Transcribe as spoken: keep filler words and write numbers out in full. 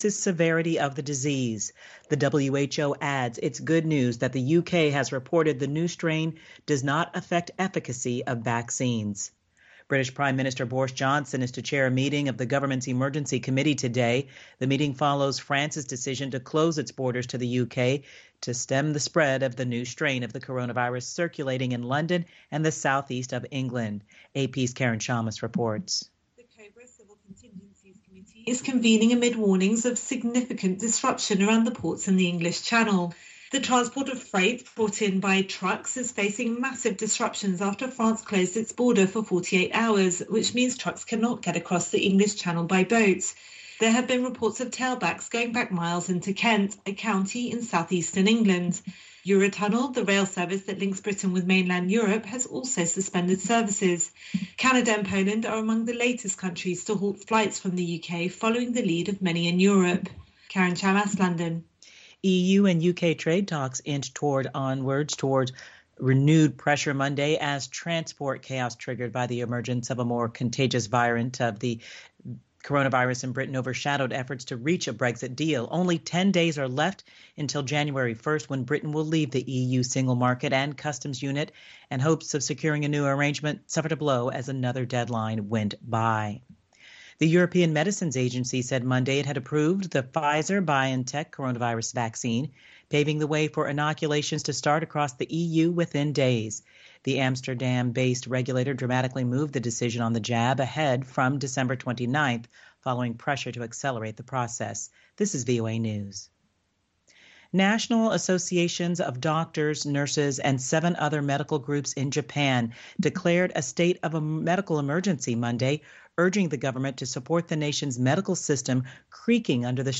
severity of the disease. The W H O adds it's good news that the U K has reported the new strain does not affect efficacy of vaccines. British Prime Minister Boris Johnson is to chair a meeting of the government's emergency committee today. The meeting follows France's decision to close its borders to the U K to stem the spread of the new strain of the coronavirus circulating in London and the southeast of England. A P's Karen Shamas reports. The Cobra Civil Contingencies Committee is convening amid warnings of significant disruption around the ports in the English Channel. The transport of freight brought in by trucks is facing massive disruptions after France closed its border for forty-eight hours, which means trucks cannot get across the English Channel by boat. There have been reports of tailbacks going back miles into Kent, a county in southeastern England. Eurotunnel, the rail service that links Britain with mainland Europe, has also suspended services. Canada and Poland are among the latest countries to halt flights from the U K, following the lead of many in Europe. Karen Shamas, London. E U and U K trade talks inch toward onwards toward renewed pressure Monday as transport chaos triggered by the emergence of a more contagious variant of the coronavirus in Britain overshadowed efforts to reach a Brexit deal. Only ten days are left until January first, when Britain will leave the E U single market and customs unit, and hopes of securing a new arrangement suffered a blow as another deadline went by. The European Medicines Agency said Monday it had approved the Pfizer-BioNTech coronavirus vaccine, paving the way for inoculations to start across the E U within days. The Amsterdam-based regulator dramatically moved the decision on the jab ahead from December twenty-ninth, following pressure to accelerate the process. This is V O A News. National associations of doctors, nurses, and seven other medical groups in Japan declared a state of a medical emergency Monday, urging the government to support the nation's medical system creaking under the